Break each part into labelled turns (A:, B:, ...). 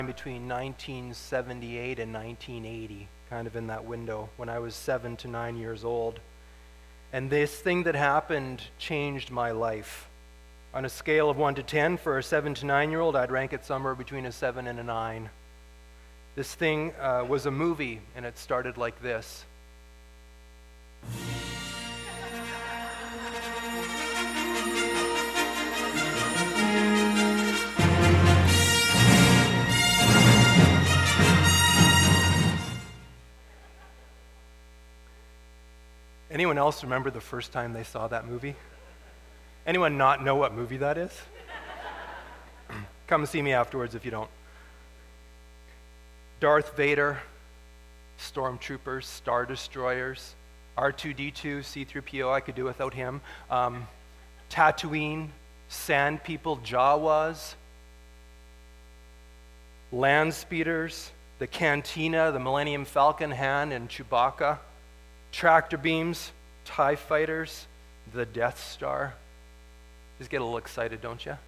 A: between 1978 and 1980, kind of in that window, when I was 7 to 9 years old. And this thing that happened changed my life. On a scale of 1 to 10, for a 7 to 9-year-old, I'd rank it somewhere between a 7 and a 9. This thing was a movie, and it started like this. Anyone else remember the first time they saw that movie? Anyone not know what movie that is? Come see me afterwards if you don't. Darth Vader, stormtroopers, Star Destroyers, R2-D2, C-3PO, I could do without him. Tatooine, Sand People, Jawas, Land Speeders, the Cantina, the Millennium Falcon, Han and Chewbacca, tractor beams, TIE fighters, the Death Star. Just get a little excited, don't you?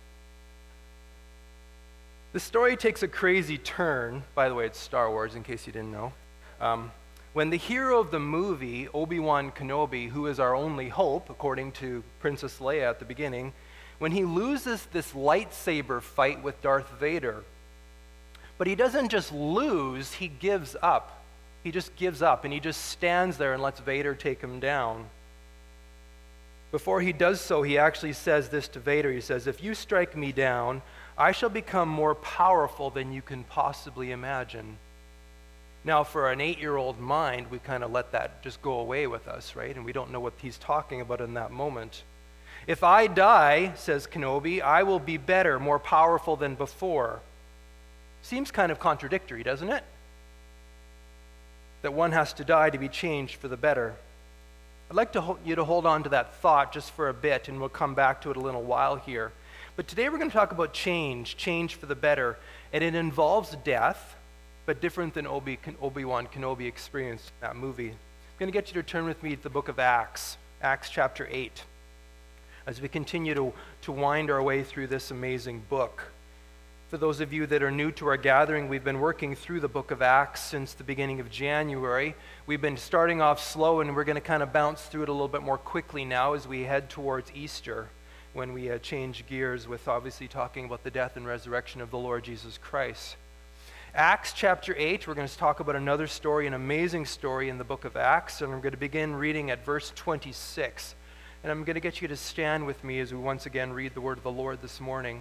A: The story takes a crazy turn. By the way, it's Star Wars, in case you didn't know. When the hero of the movie, Obi-Wan Kenobi, who is our only hope, according to Princess Leia at the beginning, when he loses this lightsaber fight with Darth Vader, but he doesn't just lose, he gives up. He just gives up, and he just stands there and lets Vader take him down. Before he does so, he actually says this to Vader. He says, "If you strike me down, I shall become more powerful than you can possibly imagine." Now, for an 8-year-old mind, we kind of let that just go away with us, right? And we don't know what he's talking about in that moment. "If I die," says Kenobi, "I will be better, more powerful than before." Seems kind of contradictory, doesn't it? That one has to die to be changed for the better. I'd like you to hold on to that thought just for a bit, and we'll come back to it a little while here. But today we're going to talk about change for the better, and it involves death, but different than Obi-Wan Kenobi experienced in that movie. I'm going to get you to turn with me to the book of Acts, Acts chapter 8, as we continue to wind our way through this amazing book. For those of you that are new to our gathering, we've been working through the book of Acts since the beginning of January. We've been starting off slow, and we're going to kind of bounce through it a little bit more quickly now as we head towards Easter, when we change gears with obviously talking about the death and resurrection of the Lord Jesus Christ. Acts chapter 8, we're going to talk about another story, an amazing story in the book of Acts, and I'm going to begin reading at verse 26. And I'm going to get you to stand with me as we once again read the word of the Lord this morning.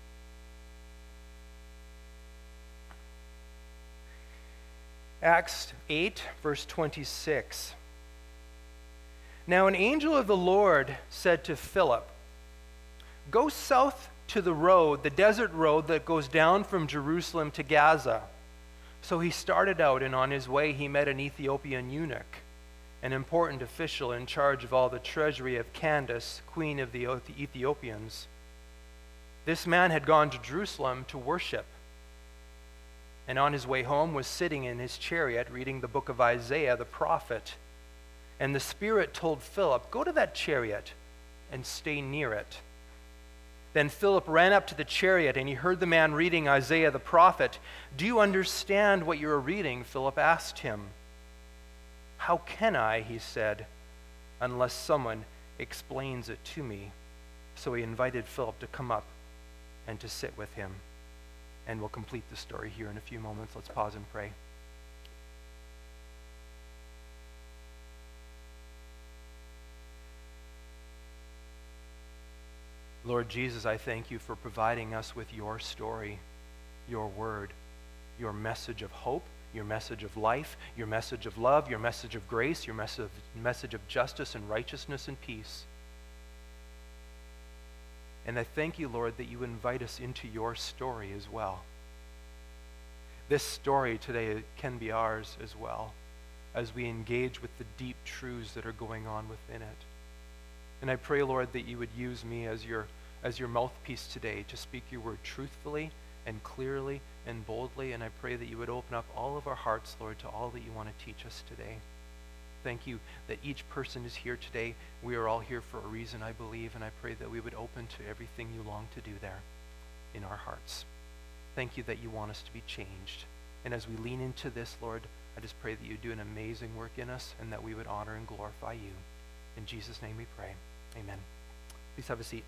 A: Acts 8, verse 26. "Now an angel of the Lord said to Philip, 'Go south to the road, the desert road that goes down from Jerusalem to Gaza.' So he started out, and on his way he met an Ethiopian eunuch, an important official in charge of all the treasury of Candace, queen of the Ethiopians. This man had gone to Jerusalem to worship, and on his way home was sitting in his chariot reading the book of Isaiah the prophet. And the Spirit told Philip, 'Go to that chariot and stay near it.' Then Philip ran up to the chariot, and he heard the man reading Isaiah the prophet. 'Do you understand what you are reading?' Philip asked him. 'How can I,' he said, 'unless someone explains it to me?' So he invited Philip to come up and to sit with him. And we'll complete the story here in a few moments. Let's pause and pray. Lord Jesus, I thank you for providing us with your story, your word, your message of hope, your message of life, your message of love, your message of grace, your message of justice and righteousness and peace. And I thank you, Lord, that you invite us into your story as well. This story today can be ours as well, as we engage with the deep truths that are going on within it. And I pray, Lord, that you would use me as your mouthpiece today to speak your word truthfully and clearly and boldly. And I pray that you would open up all of our hearts, Lord, to all that you want to teach us today. Thank you that each person is here today. We are all here for a reason, I believe, and I pray that we would open to everything you long to do there in our hearts. Thank you that you want us to be changed. And as we lean into this, Lord, I just pray that you do an amazing work in us and that we would honor and glorify you. In Jesus' name we pray. Amen. Please have a seat.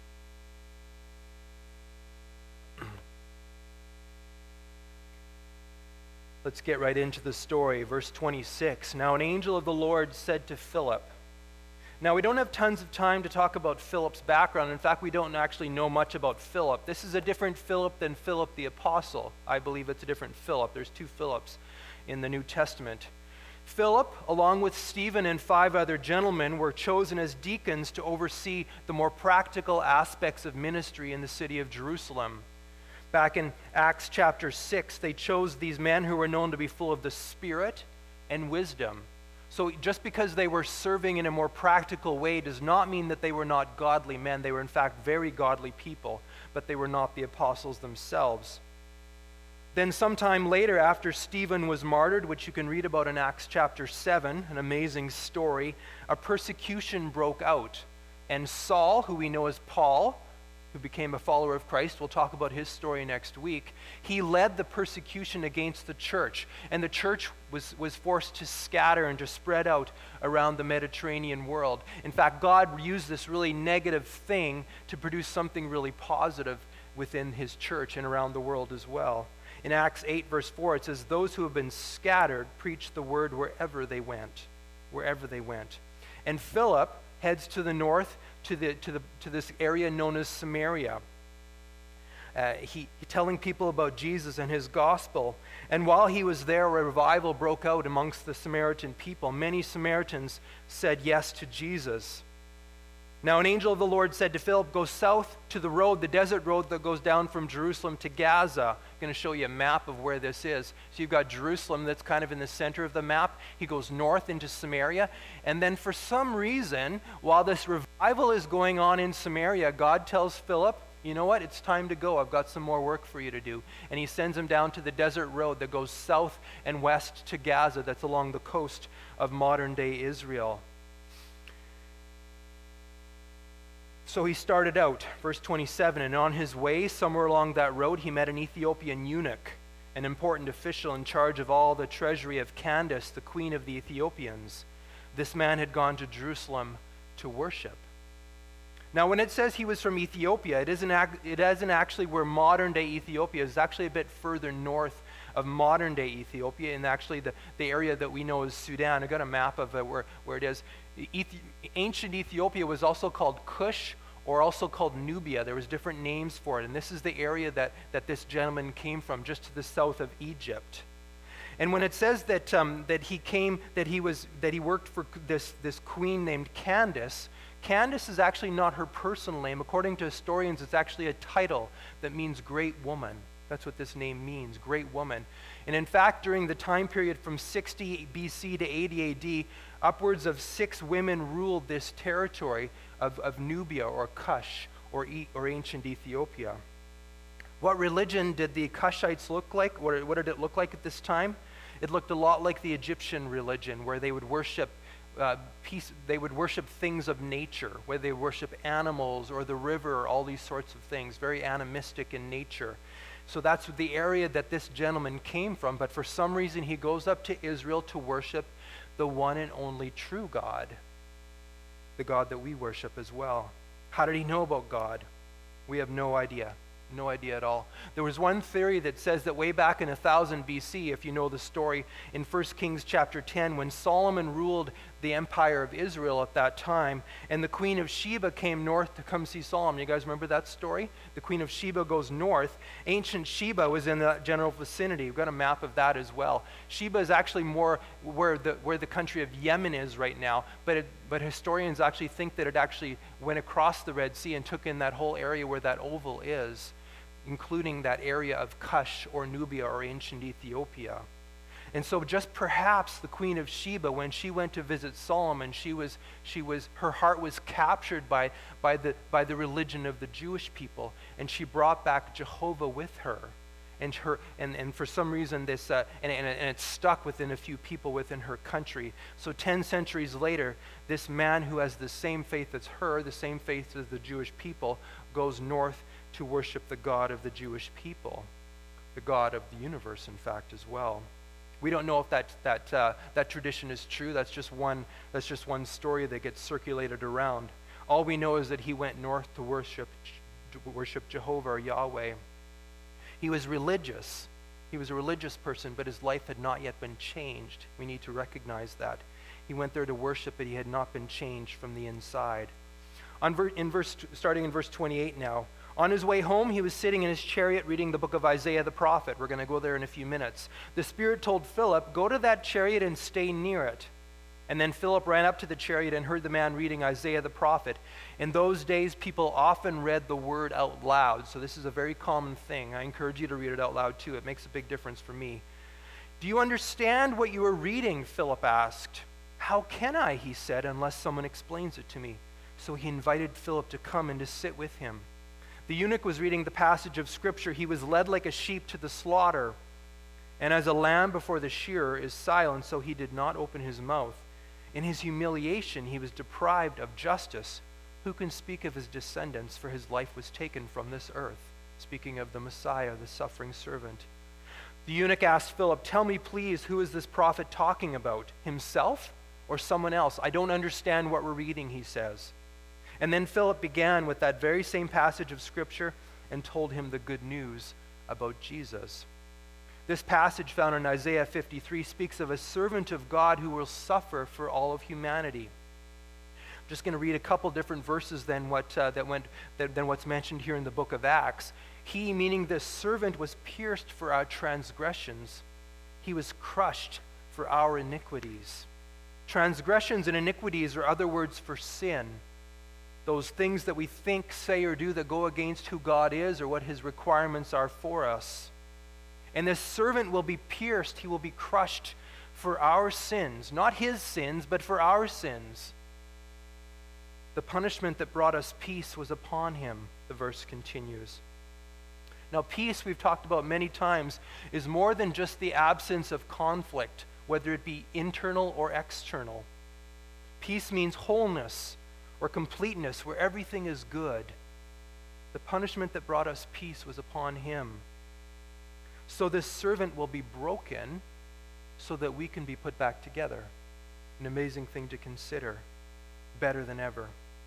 A: Let's get right into the story. Verse 26. Now an angel of the Lord said to Philip. Now we don't have tons of time to talk about Philip's background. In fact, we don't actually know much about Philip. This is a different Philip than Philip the Apostle. I believe it's a different Philip. There's two Philips in the New Testament. Philip, along with Stephen and 5 other gentlemen, were chosen as deacons to oversee the more practical aspects of ministry in the city of Jerusalem. Back in Acts chapter 6, they chose these men who were known to be full of the Spirit and wisdom. So just because they were serving in a more practical way does not mean that they were not godly men. They were in fact very godly people, but they were not the apostles themselves. Then sometime later, after Stephen was martyred, which you can read about in Acts chapter 7, an amazing story, a persecution broke out. And Saul, who we know as Paul, who became a follower of Christ, we'll talk about his story next week, he led the persecution against the church. And the church was forced to scatter and to spread out around the Mediterranean world. In fact, God used this really negative thing to produce something really positive within his church and around the world as well. In Acts 8, verse 4, it says, "Those who have been scattered preached the word wherever they went." Wherever they went. And Philip heads to the north to this area known as Samaria. He telling people about Jesus and his gospel. And while he was there, a revival broke out amongst the Samaritan people. Many Samaritans said yes to Jesus. Now an angel of the Lord said to Philip, "Go south to the road, the desert road that goes down from Jerusalem to Gaza." I'm going to show you a map of where this is. So you've got Jerusalem that's kind of in the center of the map. He goes north into Samaria. And then for some reason, while this revival is going on in Samaria, God tells Philip, "You know what? It's time to go. I've got some more work for you to do." And he sends him down to the desert road that goes south and west to Gaza, that's along the coast of modern-day Israel. So he started out, verse 27, and on his way, somewhere along that road, he met an Ethiopian eunuch, an important official in charge of all the treasury of Candace, the queen of the Ethiopians. This man had gone to Jerusalem to worship. Now, when it says he was from Ethiopia, it isn't actually where modern-day Ethiopia is. It's actually a bit further north of modern-day Ethiopia, and actually the area that we know as Sudan. I got a map of where it is. Ancient Ethiopia was also called Cush, or also called Nubia. There was different names for it, and this is the area that this gentleman came from, just to the south of Egypt. And when it says that he worked for this queen named Candace, Candace is actually not her personal name. According to historians, it's actually a title that means great woman. That's what this name means, great woman. And in fact, during the time period from 60 BC to 80 AD, upwards of 6 women ruled this territory of Nubia or Cush or ancient Ethiopia. What religion did the Cushites look like? What did it look like at this time? It looked a lot like the Egyptian religion, where they would worship they would worship things of nature, where they worship animals or the river, all these sorts of things, very animistic in nature. So that's the area that this gentleman came from, but for some reason he goes up to Israel to worship the one and only true God, the God that we worship as well. How did he know about God? We have no idea. No idea at all. There was one theory that says that way back in 1000 BC, if you know the story, in 1 Kings chapter 10, when Solomon ruled the empire of Israel at that time, and the Queen of Sheba came north to come see Solomon. You guys remember that story? The Queen of Sheba goes north. Ancient Sheba was in the general vicinity. We've got a map of that as well. Sheba is actually more where the country of Yemen is right now, but historians actually think that it actually went across the Red Sea and took in that whole area where that oval is, including that area of Cush or Nubia or ancient Ethiopia. And so just perhaps the Queen of Sheba, when she went to visit Solomon, her heart was captured by the religion of the Jewish people, and she brought back Jehovah with her. And for some reason this and it stuck within a few people within her country. So 10 centuries later, this man who has the same faith as her, the same faith as the Jewish people, goes north to worship the God of the Jewish people. the God of the universe, in fact, as well. We don't know if that tradition is true. That's just one story that gets circulated around. All we know is that he went north to worship Jehovah or Yahweh. He was religious. He was a religious person, but his life had not yet been changed. We need to recognize that. He went there to worship, but he had not been changed from the inside. Starting in verse 28 now. On his way home, he was sitting in his chariot reading the book of Isaiah the prophet. We're going to go there in a few minutes. The Spirit told Philip, "Go to that chariot and stay near it." And then Philip ran up to the chariot and heard the man reading Isaiah the prophet. In those days, people often read the word out loud, so this is a very common thing. I encourage you to read it out loud too. It makes a big difference for me. "Do you understand what you are reading?" Philip asked. "How can I," he said, "unless someone explains it to me?" So he invited Philip to come and to sit with him. The eunuch was reading the passage of Scripture. He was led like a sheep to the slaughter, and as a lamb before the shearer is silent, so he did not open his mouth. In his humiliation, he was deprived of justice. Who can speak of his descendants, for his life was taken from this earth? Speaking of the Messiah, the suffering servant. The eunuch asked Philip, "Tell me, please, who is this prophet talking about? Himself or someone else? I don't understand what we're reading," he says. And then Philip began with that very same passage of Scripture and told him the good news about Jesus. This passage found in Isaiah 53 speaks of a servant of God who will suffer for all of humanity. I'm just going to read a couple different verses than what's mentioned here in the book of Acts. He, meaning this servant, was pierced for our transgressions. He was crushed for our iniquities. Transgressions and iniquities are other words for sin. Those things that we think, say, or do that go against who God is or what his requirements are for us. And this servant will be pierced, he will be crushed for our sins. Not his sins, but for our sins. The punishment that brought us peace was upon him, the verse continues. Now, peace, we've talked about many times, is more than just the absence of conflict, whether it be internal or external. Peace means wholeness or completeness, where everything is good. The punishment that brought us peace was upon him. So this servant will be broken so that we can be put back together. An amazing thing to consider. Better than ever.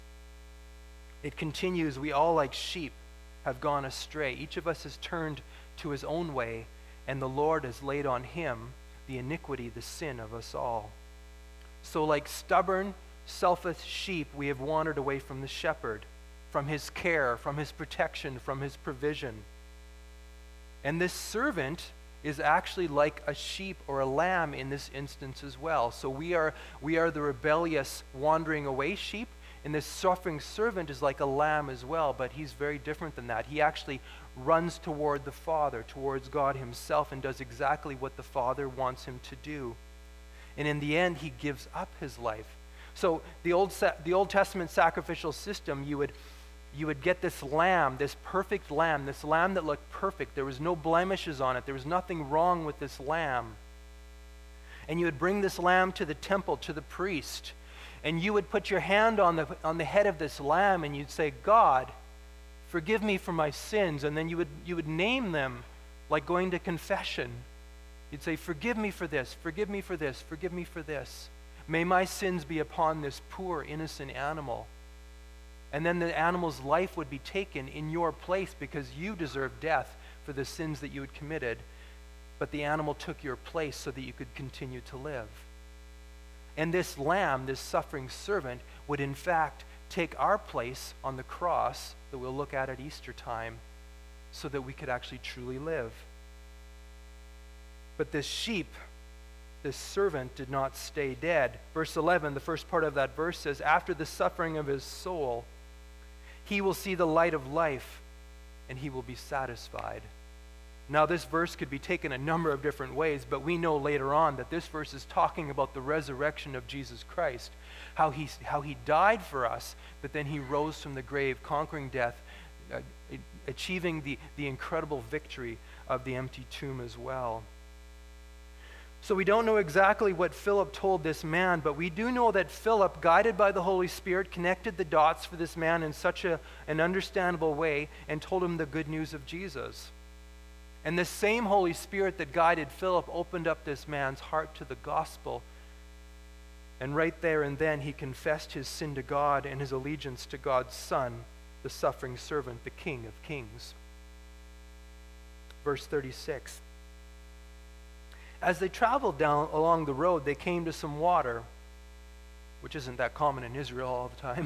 A: It continues, we all like sheep have gone astray. Each of us has turned to his own way, and the Lord has laid on him the iniquity, the sin of us all. So like stubborn, selfish sheep, we have wandered away from the shepherd, from his care, from his protection, from his provision. And this servant is actually like a sheep or a lamb in this instance as well. So we are the rebellious, wandering away sheep, and this suffering servant is like a lamb as well, but he's very different than that. He actually runs toward the Father, towards God himself, and does exactly what the Father wants him to do. And in the end, he gives up his life. So the Old Testament sacrificial system, you would get this lamb, this perfect lamb, this lamb that looked perfect. There was no blemishes on it. There was nothing wrong with this lamb. And you would bring this lamb to the temple, to the priest, and you would put your hand on the head of this lamb, and you'd say, "God, forgive me for my sins." And then you would name them, like going to confession. You'd say, "Forgive me for this, forgive me for this, forgive me for this. May my sins be upon this poor, innocent animal." And then the animal's life would be taken in your place because you deserved death for the sins that you had committed. But the animal took your place so that you could continue to live. And this lamb, this suffering servant, would in fact take our place on the cross that we'll look at Easter time so that we could actually truly live. But this sheep, this servant, did not stay dead. Verse 11, the first part of that verse says, "After the suffering of his soul, he will see the light of life, and he will be satisfied." Now, this verse could be taken a number of different ways, but we know later on that this verse is talking about the resurrection of Jesus Christ, how he died for us, but then he rose from the grave, conquering death, achieving the incredible victory of the empty tomb as well. So we don't know exactly what Philip told this man, but we do know that Philip, guided by the Holy Spirit, connected the dots for this man in such an understandable way and told him the good news of Jesus. And this same Holy Spirit that guided Philip opened up this man's heart to the gospel. And right there and then he confessed his sin to God and his allegiance to God's Son, the suffering servant, the King of Kings. Verse 36. As they traveled down along the road, they came to some water, which isn't that common in Israel all the time.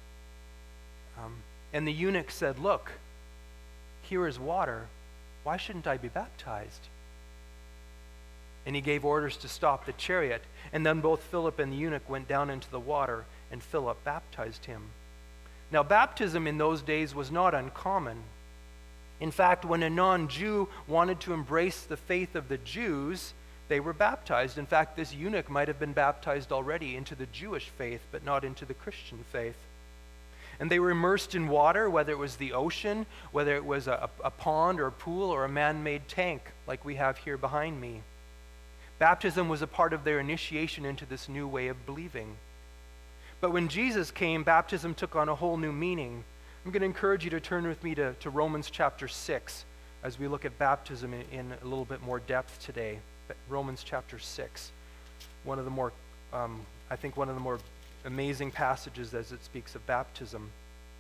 A: And the eunuch said, "Look, here is water. Why shouldn't I be baptized?" And he gave orders to stop the chariot. And then both Philip and the eunuch went down into the water, and Philip baptized him. Now, baptism in those days was not uncommon. In fact, when a non-Jew wanted to embrace the faith of the Jews, they were baptized. In fact, this eunuch might have been baptized already into the Jewish faith, but not into the Christian faith. And they were immersed in water, whether it was the ocean, whether it was a pond or a pool or a man-made tank like we have here behind me. Baptism was a part of their initiation into this new way of believing. But when Jesus came, baptism took on a whole new meaning. I'm going to encourage you to turn with me to Romans chapter 6 as we look at baptism in a little bit more depth today. Romans chapter 6, one of the more amazing passages as it speaks of baptism.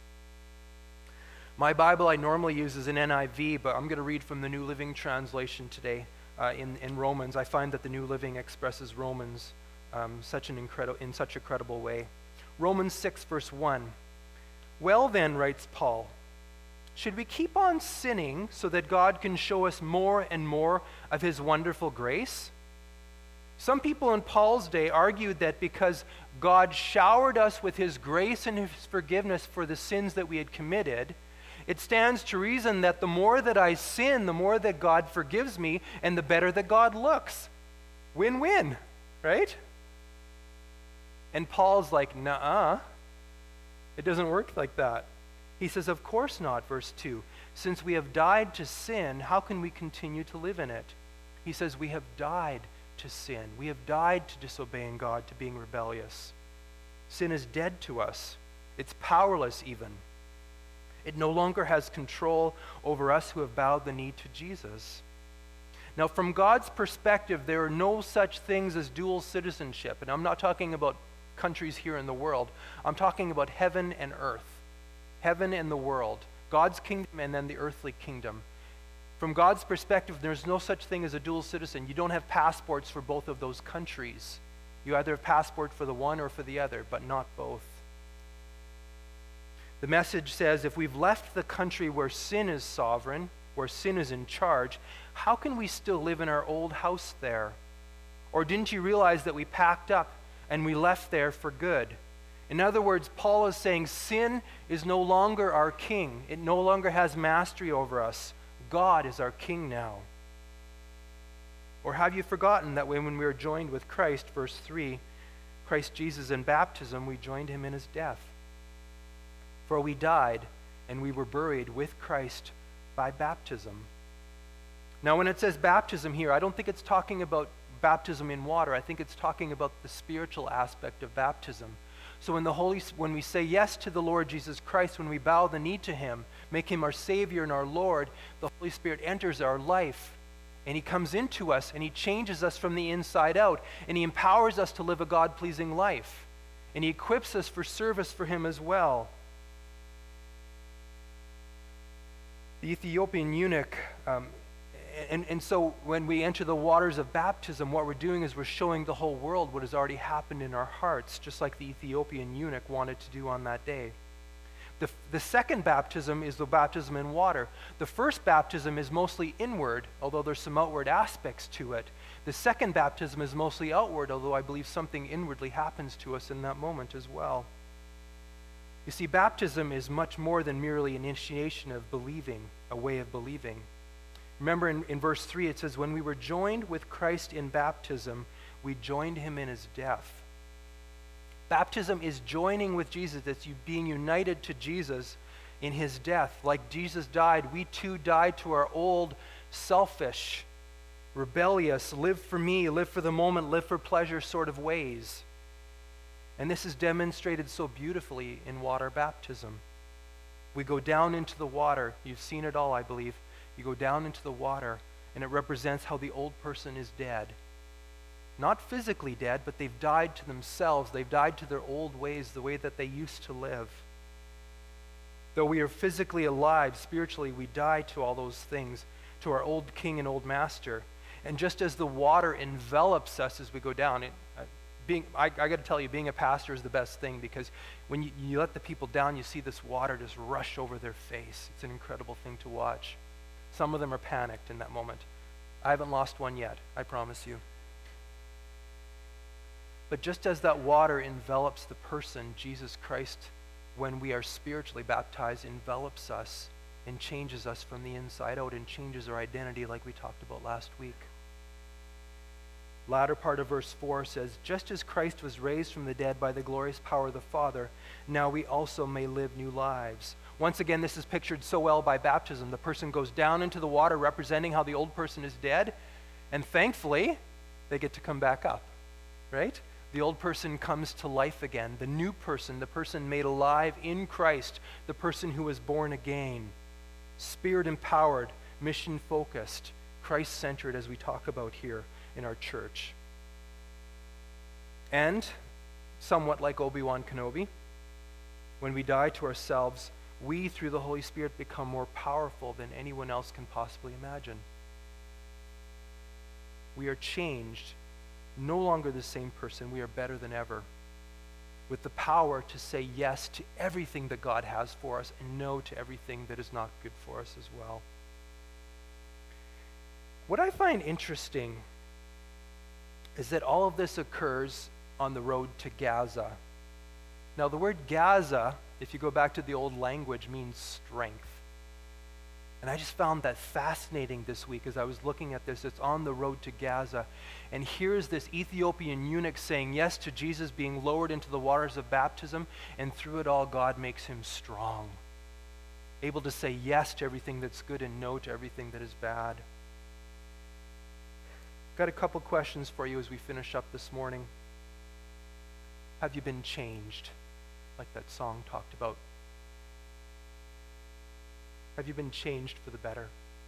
A: My Bible I normally use is an NIV, but I'm going to read from the New Living Translation today in Romans. I find that the New Living expresses Romans in such a credible way. Romans 6, verse 1. Well then, writes Paul, should we keep on sinning so that God can show us more and more of his wonderful grace? Some people in Paul's day argued that because God showered us with his grace and his forgiveness for the sins that we had committed, it stands to reason that the more that I sin, the more that God forgives me, and the better that God looks. Win-win, right? And Paul's like, nuh-uh. It doesn't work like that. He says, of course not, verse 2. Since we have died to sin, how can we continue to live in it? He says, we have died to sin. We have died to disobeying God, to being rebellious. Sin is dead to us. It's powerless even. It no longer has control over us who have bowed the knee to Jesus. Now, from God's perspective, there are no such things as dual citizenship. And I'm not talking about countries here in the world. I'm talking about heaven and earth. Heaven and the world. God's kingdom and then the earthly kingdom. From God's perspective, there's no such thing as a dual citizen. You don't have passports for both of those countries. You either have passport for the one or for the other, but not both. The message says, if we've left the country where sin is sovereign, where sin is in charge, how can we still live in our old house there? Or didn't you realize that we packed up and we left there for good? In other words, Paul is saying sin is no longer our king. It no longer has mastery over us. God is our king now. Or have you forgotten that when we were joined with Christ, verse 3, Christ Jesus in baptism, we joined him in his death? For we died and we were buried with Christ by baptism. Now when it says baptism here, I don't think it's talking about baptism in water. I think it's talking about the spiritual aspect of baptism. So when we say yes to the Lord Jesus Christ, when we bow the knee to him, make him our Savior and our Lord, the Holy Spirit enters our life and he comes into us and he changes us from the inside out and he empowers us to live a God-pleasing life and he equips us for service for him as well. The Ethiopian eunuch, and so when we enter the waters of baptism, what we're doing is we're showing the whole world what has already happened in our hearts, just like the Ethiopian eunuch wanted to do on that day. The second baptism is the baptism in water. The first baptism is mostly inward, although there's some outward aspects to it. The second baptism is mostly outward, although I believe something inwardly happens to us in that moment as well. You see, baptism is much more than merely an initiation of believing, a way of believing. Remember in verse 3 it says, when we were joined with Christ in baptism, we joined him in his death. Baptism is joining with Jesus. It's you being united to Jesus in his death. Like Jesus died, we too died to our old, selfish, rebellious, live for me, live for the moment, live for pleasure sort of ways. And this is demonstrated so beautifully in water baptism. We go down into the water. You've seen it all, I believe. You go down into the water, and it represents how the old person is dead. Not physically dead, but they've died to themselves. They've died to their old ways, the way that they used to live. Though we are physically alive, spiritually we die to all those things, to our old king and old master. And just as the water envelops us as we go down, I got to tell you, being a pastor is the best thing, because when you let the people down, you see this water just rush over their face. It's an incredible thing to watch. Some of them are panicked in that moment. I haven't lost one yet, I promise you. But just as that water envelops the person, Jesus Christ, when we are spiritually baptized, envelops us and changes us from the inside out and changes our identity, like we talked about last week. Latter part of verse 4 says, just as Christ was raised from the dead by the glorious power of the Father, now we also may live new lives. Once again, this is pictured so well by baptism. The person goes down into the water, representing how the old person is dead, and thankfully, they get to come back up, right? The old person comes to life again. The new person, the person made alive in Christ, the person who was born again, Spirit-empowered, mission-focused, Christ-centered, as we talk about here in our church. And, somewhat like Obi-Wan Kenobi, when we die to ourselves, we, through the Holy Spirit, become more powerful than anyone else can possibly imagine. We are changed, no longer the same person. We are better than ever, with the power to say yes to everything that God has for us and no to everything that is not good for us as well. What I find interesting is that all of this occurs on the road to Gaza. Now, the word Gaza, if you go back to the old language, means strength. And I just found that fascinating this week as I was looking at this. It's on the road to Gaza. And here's this Ethiopian eunuch saying yes to Jesus, being lowered into the waters of baptism, and through it all, God makes him strong, able to say yes to everything that's good and no to everything that is bad. Got a couple questions for you as we finish up this morning. Have you been changed, like that song talked about? Have you been changed for the better?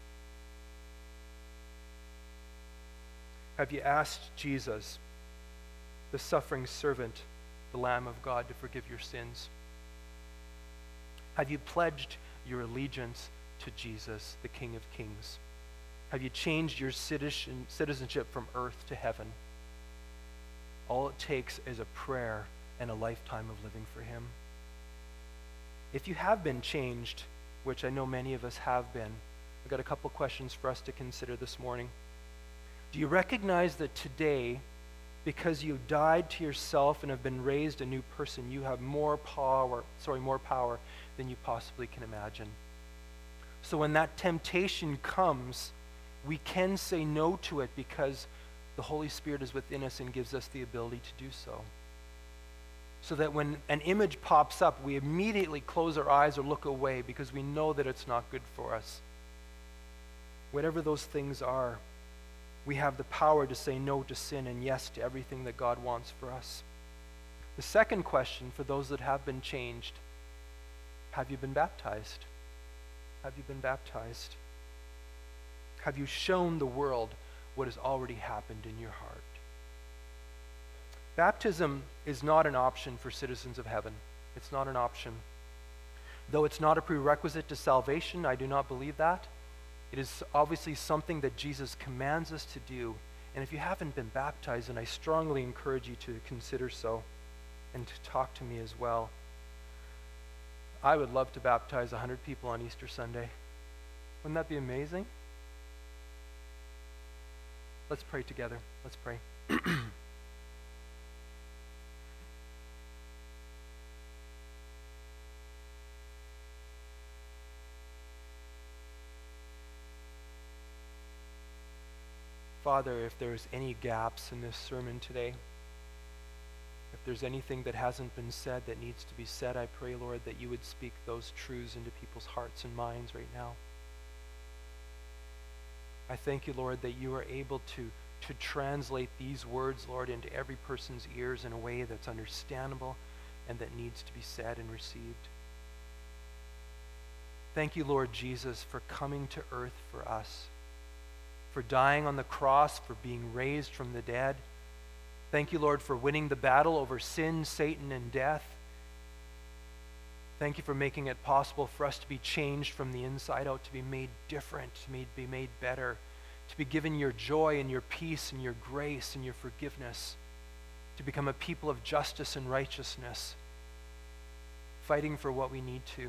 A: Have you asked Jesus, the suffering servant, the Lamb of God, to forgive your sins? Have you pledged your allegiance to Jesus, the King of Kings? Have you changed your citizenship from earth to heaven? All it takes is a prayer and a lifetime of living for him. If you have been changed, which I know many of us have been, I've got a couple questions for us to consider this morning. Do you recognize that today, because you died to yourself and have been raised a new person, you have more power than you possibly can imagine? So when that temptation comes, we can say no to it because the Holy Spirit is within us and gives us the ability to do so. So that when an image pops up, we immediately close our eyes or look away because we know that it's not good for us. Whatever those things are, we have the power to say no to sin and yes to everything that God wants for us. The second question for those that have been changed, have you been baptized? Have you been baptized? Have you shown the world what has already happened in your heart? Baptism is not an option for citizens of heaven. It's not an option. Though it's not a prerequisite to salvation, I do not believe that. It is obviously something that Jesus commands us to do. And if you haven't been baptized, then I strongly encourage you to consider so and to talk to me as well. I would love to baptize 100 people on Easter Sunday. Wouldn't that be amazing? Let's pray together. Let's pray. Father, if there's any gaps in this sermon today, if there's anything that hasn't been said that needs to be said, I pray, Lord, that you would speak those truths into people's hearts and minds right now. I thank you, Lord, that you are able to translate these words, Lord, into every person's ears in a way that's understandable and that needs to be said and received. Thank you, Lord Jesus, for coming to earth for us, for dying on the cross, for being raised from the dead. Thank you, Lord, for winning the battle over sin, Satan, and death. Thank you for making it possible for us to be changed from the inside out, to be made different, to be made better, to be given your joy and your peace and your grace and your forgiveness, to become a people of justice and righteousness, fighting for what we need to.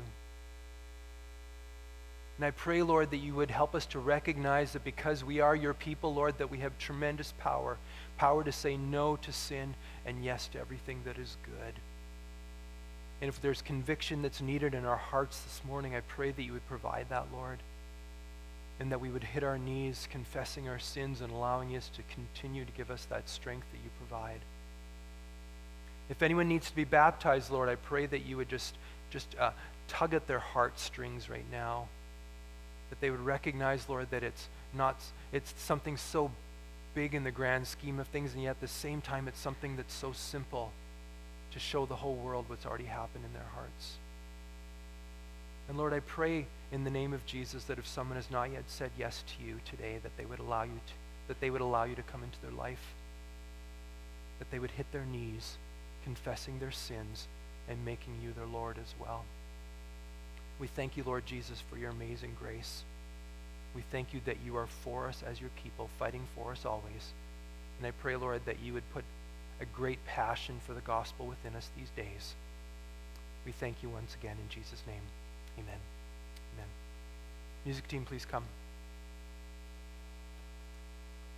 A: And I pray, Lord, that you would help us to recognize that because we are your people, Lord, that we have tremendous power to say no to sin and yes to everything that is good. And if there's conviction that's needed in our hearts this morning, I pray that you would provide that, Lord, and that we would hit our knees confessing our sins and allowing us to continue to give us that strength that you provide. If anyone needs to be baptized, Lord, I pray that you would just tug at their heartstrings right now, that they would recognize, Lord, that it's something so big in the grand scheme of things, and yet at the same time it's something that's so simple to show the whole world what's already happened in their hearts. And Lord, I pray in the name of Jesus that if someone has not yet said yes to you today, that they would allow you to come into their life, that they would hit their knees, confessing their sins and making you their Lord as well. We thank you, Lord Jesus, for your amazing grace. We thank you that you are for us as your people, fighting for us always. And I pray, Lord, that you would put a great passion for the gospel within us these days. We thank you once again in Jesus' name. Amen. Amen. Music team, please come.